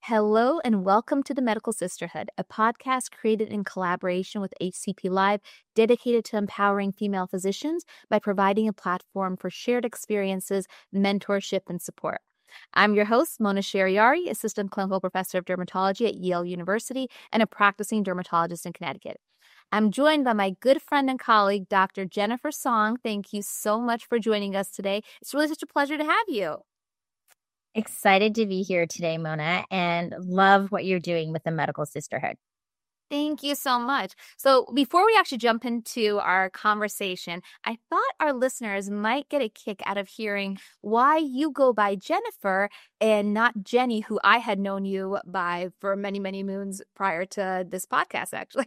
Hello and welcome to the Medical Sisterhood, a podcast created in collaboration with HCP Live, dedicated to empowering female physicians by providing a platform for shared experiences, mentorship, and support. I'm your host, Mona Sheriari, Assistant Clinical Professor of Dermatology at Yale University and a practicing dermatologist in Connecticut. I'm joined by my good friend and colleague, Dr. Jennifer Song. Thank you so much for joining us today. It's really such a pleasure to have you. Excited to be here today, Mona, and love what you're doing with the Medical Sisterhood. Thank you so much. So before we actually jump into our conversation, I thought our listeners might get a kick out of hearing why you go by Jennifer and not Jenny, who I had known you by for many, many moons prior to this podcast, actually.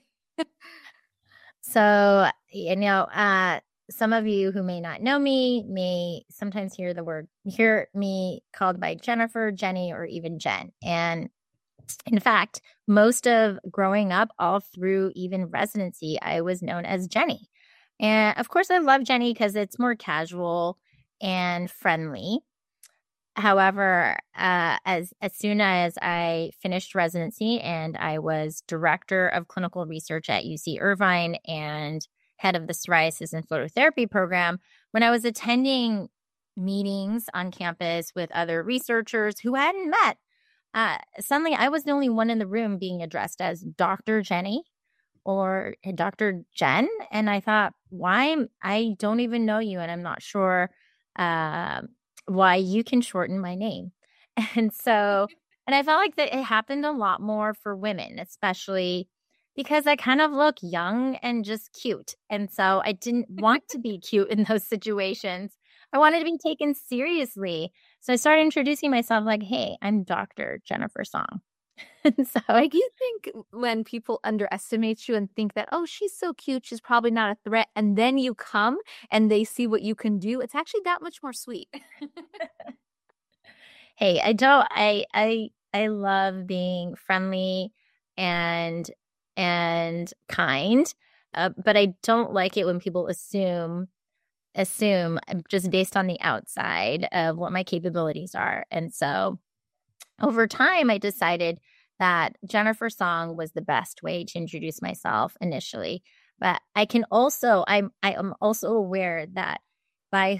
So, some of you who may not know me may sometimes hear me called by Jennifer, Jenny, or even Jen. And in fact, most of growing up, all through even residency, I was known as Jenny. And of course, I love Jenny because it's more casual and friendly. However, as soon as I finished residency and I was director of clinical research at UC Irvine and head of the psoriasis and phototherapy program, when I was attending meetings on campus with other researchers who I hadn't met, suddenly I was the only one in the room being addressed as Dr. Jenny or Dr. Jen. And I thought, I don't even know you, and I'm not sure why you can shorten my name. And I felt like that it happened a lot more for women, especially because I kind of look young and just cute. And so I didn't want to be cute in those situations. I wanted to be taken seriously. So I started introducing myself like, hey, I'm Dr. Jennifer Song. And so Do you think when people underestimate you and think that, oh, she's so cute, she's probably not a threat, and then you come and they see what you can do, it's actually that much more sweet. hey, I love being friendly and kind, but I don't like it when people assume just based on the outside of what my capabilities are. And so over time, I decided that Jennifer Song was the best way to introduce myself initially. But I am also aware that by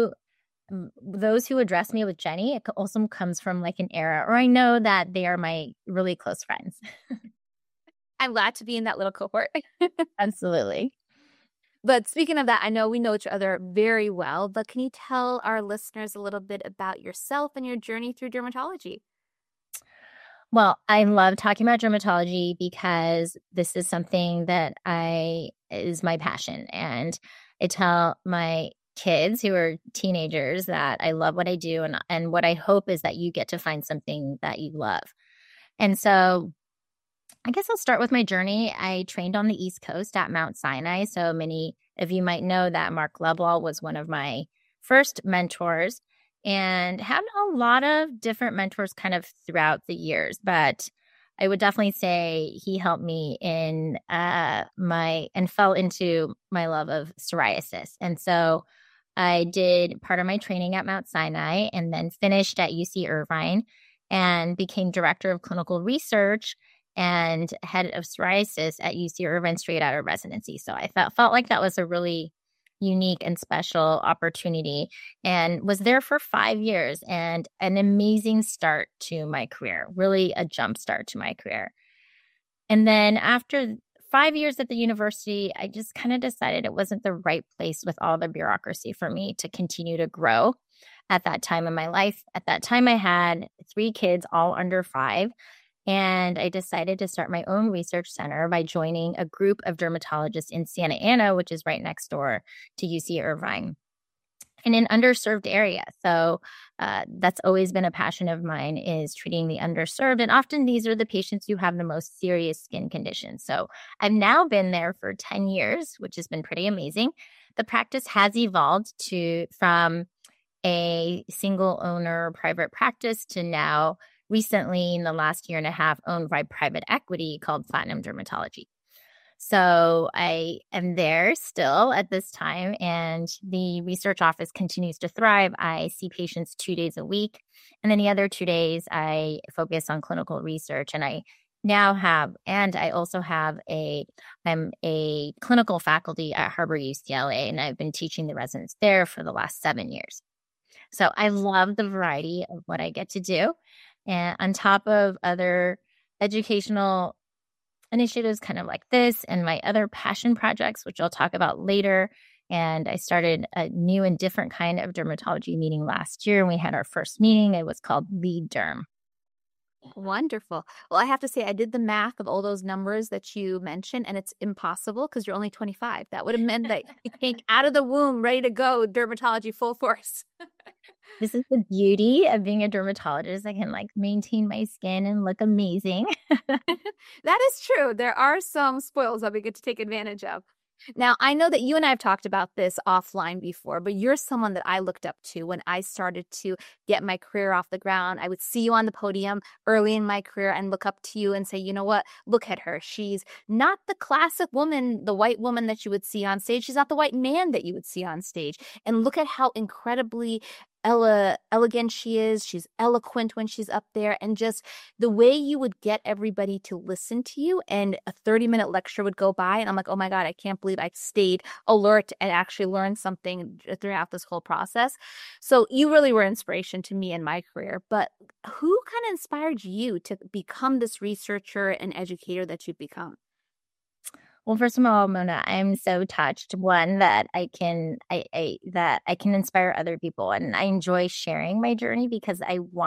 those who address me with Jenny, it also comes from like an era, or I know that they are my really close friends. I'm glad to be in that little cohort. Absolutely. But speaking of that, I know we know each other very well, but can you tell our listeners a little bit about yourself and your journey through dermatology? Well, I love talking about dermatology because this is something that is my passion. And I tell my kids who are teenagers that I love what I do. And what I hope is that you get to find something that you love. And so I guess I'll start with my journey. I trained on the East Coast at Mount Sinai. So many of you might know that Mark Leblaw was one of my first mentors and had a lot of different mentors kind of throughout the years. But I would definitely say he helped me and fell into my love of psoriasis. And so I did part of my training at Mount Sinai and then finished at UC Irvine and became director of clinical research and head of psoriasis at UC Irvine straight out of residency. So I felt like that was a really unique and special opportunity and was there for 5 years and an amazing start to my career, really a jump start to my career. And then after 5 years at the university, I just kind of decided it wasn't the right place with all the bureaucracy for me to continue to grow at that time in my life. At that time, I had 3 kids, all under 5. And I decided to start my own research center by joining a group of dermatologists in Santa Ana, which is right next door to UC Irvine, in an underserved area. So that's always been a passion of mine, is treating the underserved. And often these are the patients who have the most serious skin conditions. So I've now been there for 10 years, which has been pretty amazing. The practice has evolved from a single owner private practice to now recently in the last year and a half owned by private equity called Platinum Dermatology. So I am there still at this time, and the research office continues to thrive. I see patients 2 days a week, and then the other 2 days I focus on clinical research. And I also I'm a clinical faculty at Harbor UCLA, and I've been teaching the residents there for the last 7 years. So I love the variety of what I get to do. And on top of other educational initiatives kind of like this and my other passion projects, which I'll talk about later. And I started a new and different kind of dermatology meeting last year. And we had our first meeting. It was called Lead Derm. Wonderful. Well, I have to say, I did the math of all those numbers that you mentioned, and it's impossible because you're only 25. That would have meant that you came out of the womb ready to go, dermatology full force. This is the beauty of being a dermatologist. I can maintain my skin and look amazing. That is true. There are some spoils that we get to take advantage of. Now, I know that you and I have talked about this offline before, but you're someone that I looked up to when I started to get my career off the ground. I would see you on the podium early in my career and look up to you and say, you know what? Look at her. She's not the classic woman, the white woman that you would see on stage. She's not the white man that you would see on stage. And look at how incredibly elegant she is. She's eloquent when she's up there, and just the way you would get everybody to listen to you. And a 30-minute lecture would go by and I'm like, oh my God, I can't believe I stayed alert and actually learned something throughout this whole process. So you really were inspiration to me in my career. But who kind of inspired you to become this researcher and educator that you've become? Well, first of all, Mona, I'm so touched. One, that that I can inspire other people, and I enjoy sharing my journey because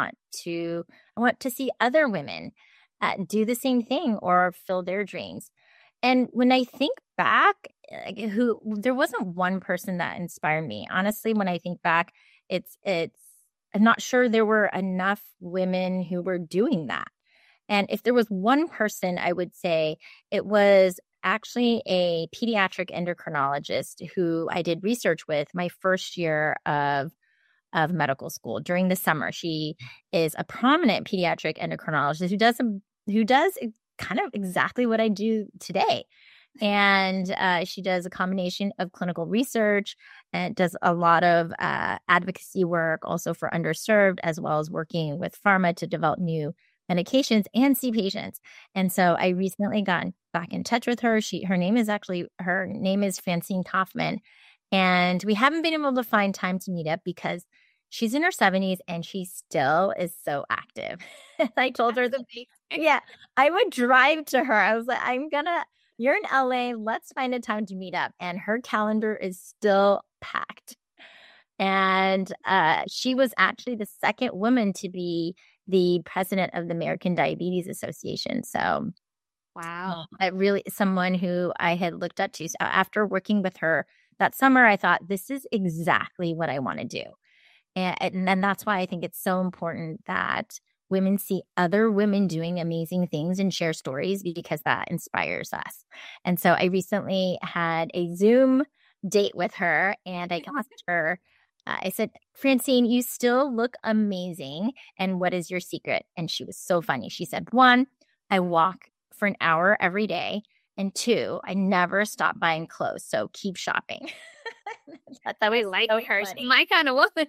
I want to see other women do the same thing or fill their dreams. And when I think back, who there wasn't one person that inspired me. Honestly, when I think back, it's I'm not sure there were enough women who were doing that. And if there was one person, I would say it was actually a pediatric endocrinologist who I did research with my first year of medical school during the summer. She is a prominent pediatric endocrinologist who does kind of exactly what I do today. And she does a combination of clinical research and does a lot of advocacy work also for underserved, as well as working with pharma to develop new medications and see patients. And so I recently got back in touch with her. Her name is Francine Kaufman. And we haven't been able to find time to meet up because she's in her 70s and she still is so active. I told her yeah, I would drive to her. I was like, you're in LA. Let's find a time to meet up. And her calendar is still packed. And she was actually the second woman to be the president of the American Diabetes Association. So, Wow. really someone who I had looked up to. So after working with her that summer, I thought, this is exactly what I want to do. And then that's why I think it's so important that women see other women doing amazing things and share stories, because that inspires us. And so I recently had a Zoom date with her, and I asked her, I said, Francine, you still look amazing. And what is your secret? And she was so funny. She said, 1, I walk for an hour every day. And 2, I never stop buying clothes. So keep shopping. That's how we like her. She's my kind of woman.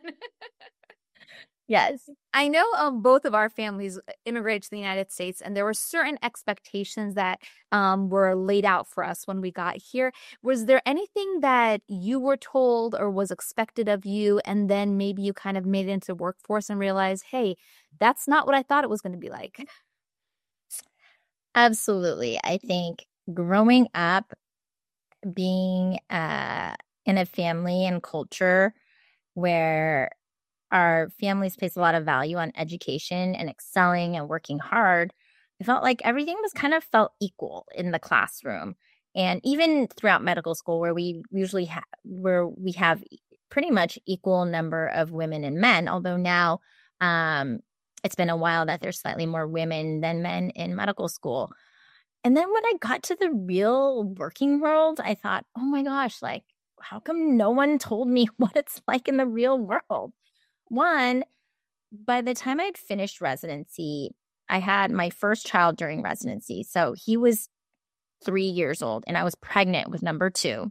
Yes. I know both of our families immigrated to the United States, and there were certain expectations that were laid out for us when we got here. Was there anything that you were told or was expected of you, and then maybe you kind of made it into the workforce and realized, hey, that's not what I thought it was going to be like? Absolutely. I think growing up, being in a family and culture where our families place a lot of value on education and excelling and working hard, I felt like everything was kind of felt equal in the classroom. And even throughout medical school, where we usually have pretty much equal number of women and men, although now it's been a while that there's slightly more women than men in medical school. And then when I got to the real working world, I thought, oh my gosh, how come no one told me what it's like in the real world? One, by the time I'd finished residency, I had my first child during residency. So he was 3 years old, and I was pregnant with number two.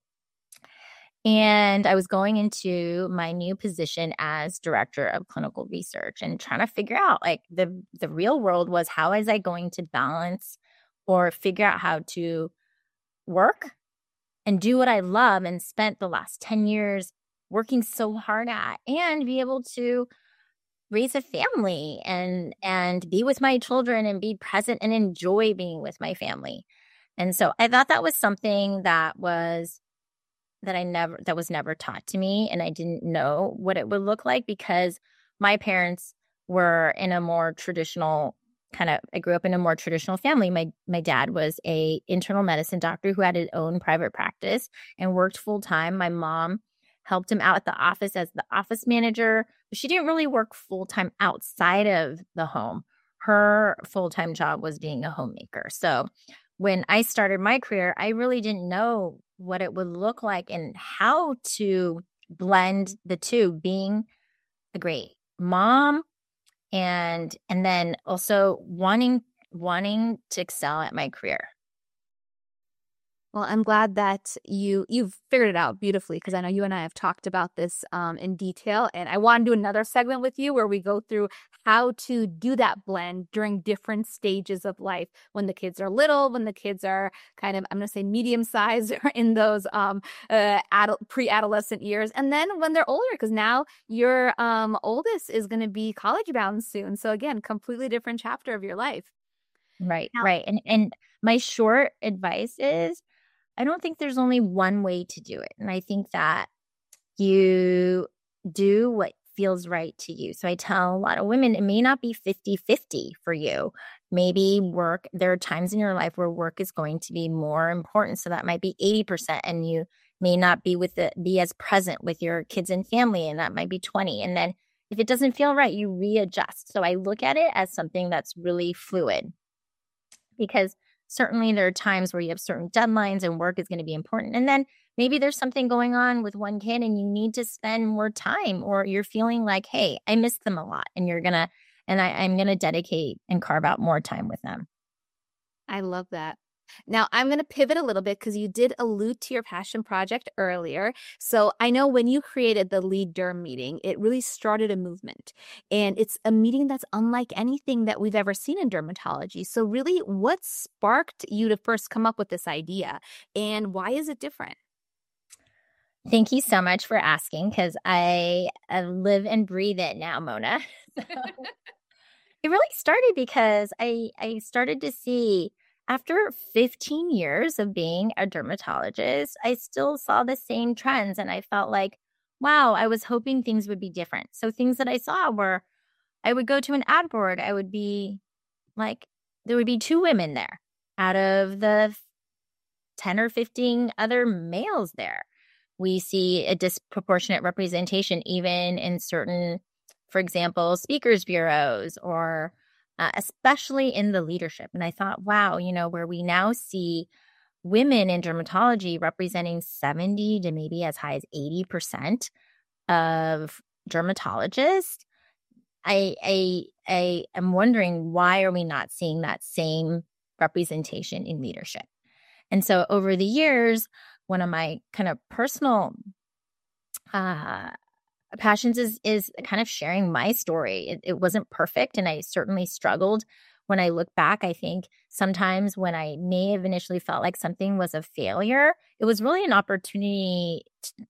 And I was going into my new position as director of clinical research and trying to figure out like the real world was, how was I going to balance or figure out how to work and do what I love and spent the last 10 years working so hard at, and be able to raise a family and be with my children and be present and enjoy being with my family. And so I thought that was something that was never taught to me, and I didn't know what it would look like because my parents were in a more traditional I grew up in a more traditional family. My dad was a internal medicine doctor who had his own private practice and worked full time. My mom helped him out at the office as the office manager, but she didn't really work full time outside of the home. Her full time job was being a homemaker. So when I started my career, I really didn't know what it would look like and how to blend the two, being a great mom and then also wanting to excel at my career. Well, I'm glad that you've figured it out beautifully, because I know you and I have talked about this in detail, and I want to do another segment with you where we go through how to do that blend during different stages of life, when the kids are little, when the kids are kind of, I'm going to say medium sized, or in those pre-adolescent years, and then when they're older, because now your oldest is going to be college bound soon. So again, completely different chapter of your life. Right, right. And my short advice is, I don't think there's only one way to do it. And I think that you do what feels right to you. So I tell a lot of women, it may not be 50-50 for you. Maybe there are times in your life where work is going to be more important. So that might be 80%, and you may not be as present with your kids and family, and that might be 20. And then if it doesn't feel right, you readjust. So I look at it as something that's really fluid, because certainly there are times where you have certain deadlines and work is going to be important. And then maybe there's something going on with one kid and you need to spend more time, or you're feeling like, hey, I miss them a lot, and I'm going to dedicate and carve out more time with them. I love that. Now, I'm going to pivot a little bit because you did allude to your passion project earlier. So I know when you created the Lead Derm meeting, it really started a movement. And it's a meeting that's unlike anything that we've ever seen in dermatology. So really, what sparked you to first come up with this idea, and why is it different? Thank you so much for asking, because I live and breathe it now, Mona. So, it really started because I started to see, after 15 years of being a dermatologist, I still saw the same trends, and I felt like, wow, I was hoping things would be different. So things that I saw were, I would go to an ad board, I would be like, there would be 2 women there out of the 10 or 15 other males there. We see a disproportionate representation even in certain, for example, speakers bureaus, or especially in the leadership. And I thought, wow, where we now see women in dermatology representing 70 to maybe as high as 80% of dermatologists, I am wondering, why are we not seeing that same representation in leadership? And so over the years, one of my kind of personal passions is kind of sharing my story. It wasn't perfect, and I certainly struggled. When I look back, I think sometimes when I may have initially felt like something was a failure, it was really an opportunity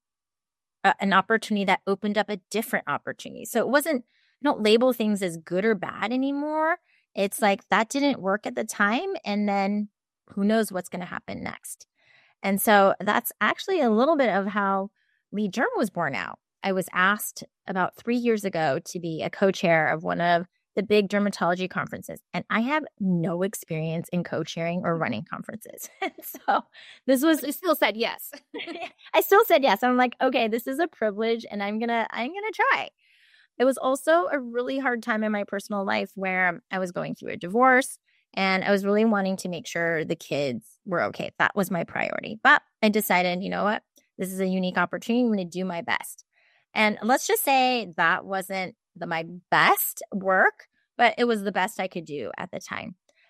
that opened up a different opportunity. So it wasn't, I don't label things as good or bad anymore. It's like, that didn't work at the time, and then who knows what's going to happen next. And so that's actually a little bit of how Lead Derm was born out. I was asked about 3 years ago to be a co-chair of one of the big dermatology conferences, and I have no experience in co-chairing or running conferences. So this was, you still said yes. I still said yes. I'm like, okay, this is a privilege, and I'm gonna try. It was also a really hard time in my personal life where I was going through a divorce, and I was really wanting to make sure the kids were okay. That was my priority. But I decided, you know what? This is a unique opportunity. I'm going to do my best. And let's just say that wasn't my best work, but it was the best I could do at the time.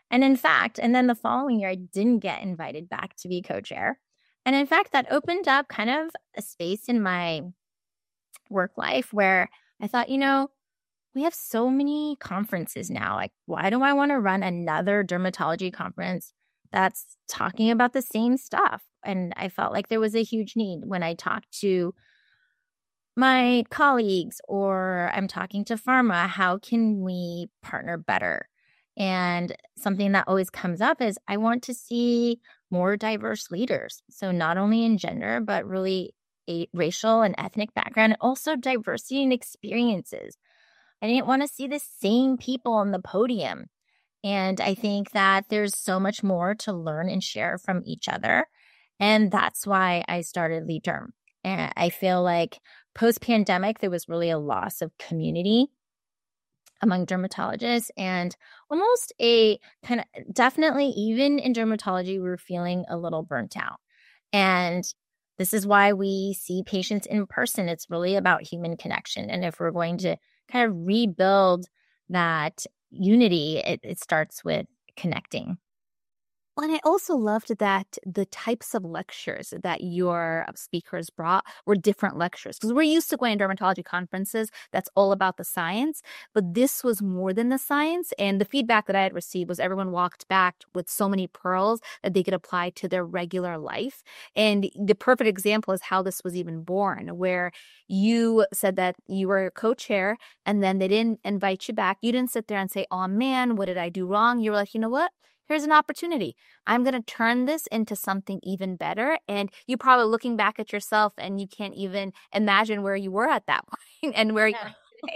And in fact, and then the following year, I didn't get invited back to be co-chair. And in fact, that opened up kind of a space in my work life where I thought, we have so many conferences now. Like, why do I want to run another dermatology conference that's talking about the same stuff? And I felt like there was a huge need when I talked to my colleagues or I'm talking to pharma. How can we partner better? And something that always comes up is I want to see more diverse leaders. So not only in gender, but really a racial and ethnic background, and also diversity in experiences. I didn't want to see the same people on the podium. And I think that there's so much more to learn and share from each other. And that's why I started Lead Derm. And I feel like post-pandemic, there was really a loss of community among dermatologists, and almost a kind of definitely even in dermatology, we're feeling a little burnt out. And this is why we see patients in person. It's really about human connection. And if we're going to kind of rebuild that unity, it starts with connecting. Well, and I also loved that the types of lectures that your speakers brought were different lectures, because we're used to going to dermatology conferences that's all about the science, but this was more than the science. And the feedback that I had received was everyone walked back with so many pearls that they could apply to their regular life. And the perfect example is how this was even born, where you said that you were a co-chair and then they didn't invite you back. You didn't sit there and say, oh man, what did I do wrong? You were like, you know what? Here's an opportunity. I'm going to turn this into something even better. And you're probably looking back at yourself and you can't even imagine where you were at that point and where you are today.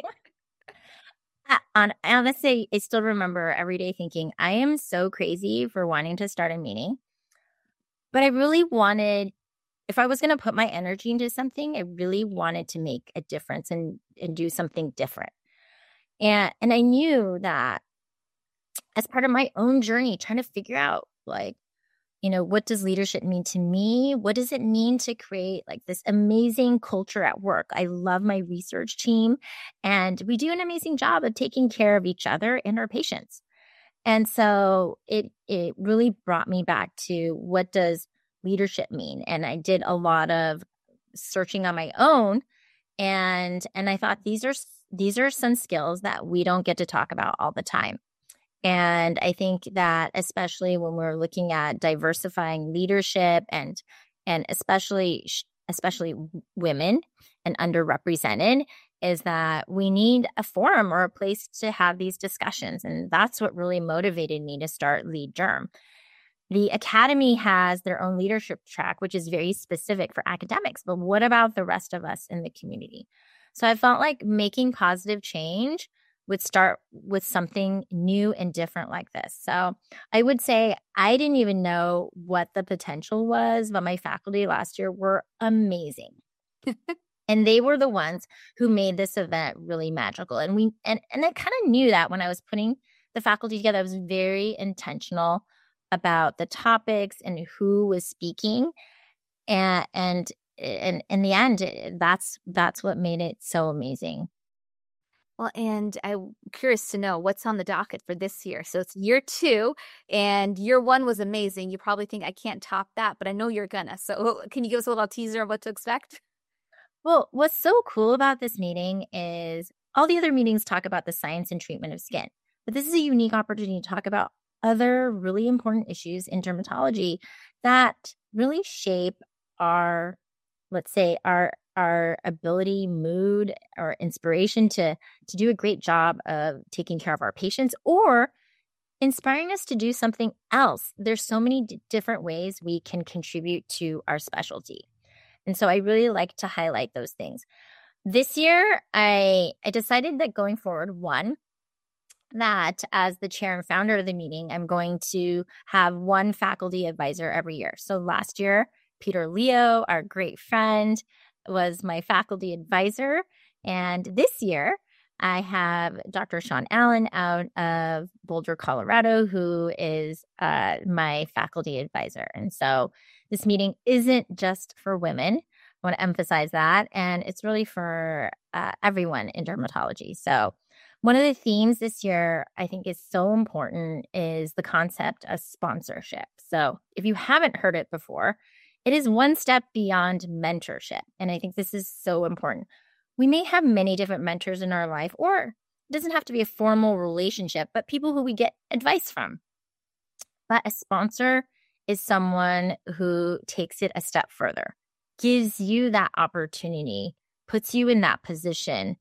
Honestly, I still remember every day thinking, I am so crazy for wanting to start a meeting. But I really wanted, if I was going to put my energy into something, I really wanted to make a difference and do something different. And I knew that as part of my own journey, trying to figure out what does leadership mean to me? What does it mean to create like this amazing culture at work? I love my research team and we do an amazing job of taking care of each other and our patients. And so it really brought me back to what does leadership mean? And I did a lot of searching on my own and I thought these are some skills that we don't get to talk about all the time. And I think that especially when we're looking at diversifying leadership and especially women and underrepresented, is that we need a forum or a place to have these discussions. And that's what really motivated me to start Lead Derm. The academy has their own leadership track, which is very specific for academics. But what about the rest of us in the community? So I felt like making positive change would start with something new and different like this. So I would say I didn't even know what the potential was, but my faculty last year were amazing. And they were the ones who made this event really magical. And I kind of knew that when I was putting the faculty together. I was very intentional about the topics and who was speaking. And in the end, that's what made it so amazing. Well, and I'm curious to know what's on the docket for this year. So it's year 2, and year 1 was amazing. You probably think I can't top that, but I know you're gonna. So can you give us a little teaser of what to expect? Well, what's so cool about this meeting is all the other meetings talk about the science and treatment of skin, but this is a unique opportunity to talk about other really important issues in dermatology that really shape our, let's say, our ability, mood, or inspiration to do a great job of taking care of our patients or inspiring us to do something else. There's so many different ways we can contribute to our specialty. And so I really like to highlight those things. This year, I decided that going forward, one, that as the chair and founder of the meeting, I'm going to have one faculty advisor every year. So last year, Peter Leo, our great friend, was my faculty advisor. And this year, I have Dr. Sean Allen out of Boulder, Colorado, who is my faculty advisor. And so this meeting isn't just for women. I want to emphasize that. And it's really for everyone in dermatology. So One of the themes this year I think is so important is the concept of sponsorship. So if you haven't heard it before, it is one step beyond mentorship. And I think this is so important. We may have many different mentors in our life, or it doesn't have to be a formal relationship, but people who we get advice from. But a sponsor is someone who takes it a step further, gives you that opportunity, puts you in that position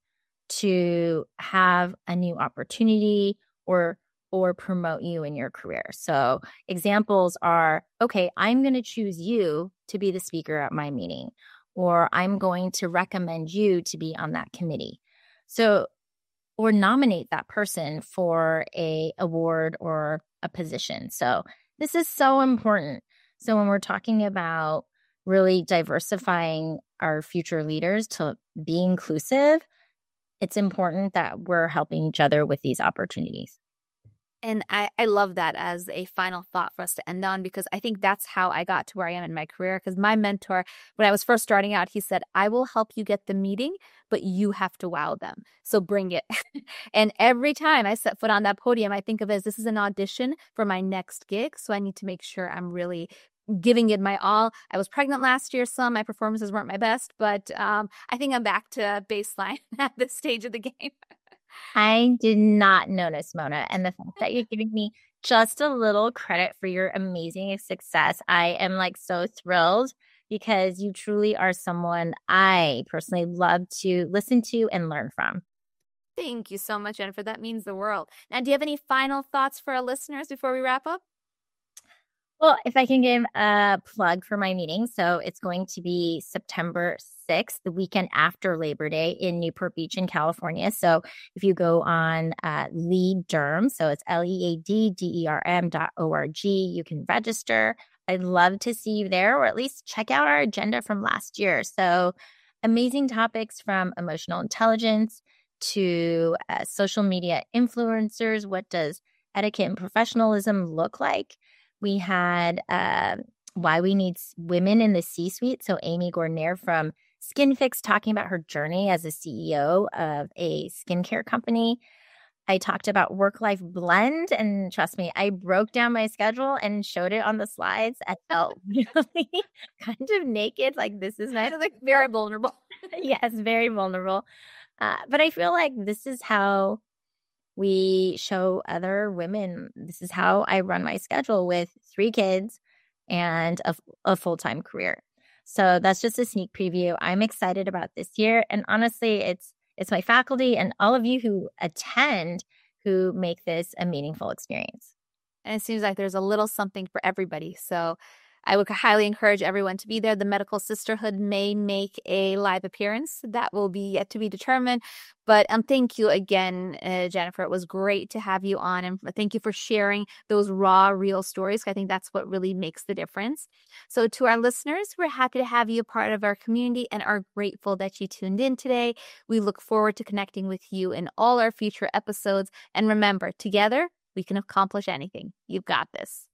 to have a new opportunity or promote you in your career. So examples are, okay, I'm going to choose you to be the speaker at my meeting, or I'm going to recommend you to be on that committee. So, or nominate that person for a award or a position. So this is so important. So when we're talking about really diversifying our future leaders to be inclusive, it's important that we're helping each other with these opportunities. And I love that as a final thought for us to end on, because I think that's how I got to where I am in my career. Because my mentor, when I was first starting out, he said, I will help you get the meeting, but you have to wow them. So bring it. And every time I set foot on that podium, I think of it as this is an audition for my next gig. So I need to make sure I'm really giving it my all. I was pregnant last year, so my performances weren't my best, but I think I'm back to baseline at this stage of the game. I did not notice, Mona. And the fact that you're giving me just a little credit for your amazing success, I am like so thrilled, because you truly are someone I personally love to listen to and learn from. Thank you so much, Jennifer. That means the world. Now, do you have any final thoughts for our listeners before we wrap up? Well, if I can give a plug for my meeting. So it's going to be September 6th, the weekend after Labor Day in Newport Beach in California. So if you go on LeadDerm, so it's LeadDerm.org, you can register. I'd love to see you there, or at least check out our agenda from last year. So amazing topics from emotional intelligence to social media influencers. What does etiquette and professionalism look like? We had why we need women in the C-suite. So Amy Gordner from SkinFix talking about her journey as a CEO of a skincare company. I talked about work-life blend, and trust me, I broke down my schedule and showed it on the slides. I felt really kind of naked, like this is my Like very vulnerable. yes, very vulnerable. But I feel like this is how we show other women, this is how I run my schedule with 3 kids and a full-time career. So that's just a sneak preview. I'm excited about this year. And honestly, it's my faculty and all of you who attend who make this a meaningful experience. And it seems like there's a little something for everybody. So I would highly encourage everyone to be there. The Medical Sisterhood may make a live appearance. That will be yet to be determined. But thank you again, Jennifer. It was great to have you on. And thank you for sharing those raw, real stories. I think that's what really makes the difference. So to our listeners, we're happy to have you a part of our community and are grateful that you tuned in today. We look forward to connecting with you in all our future episodes. And remember, together, we can accomplish anything. You've got this.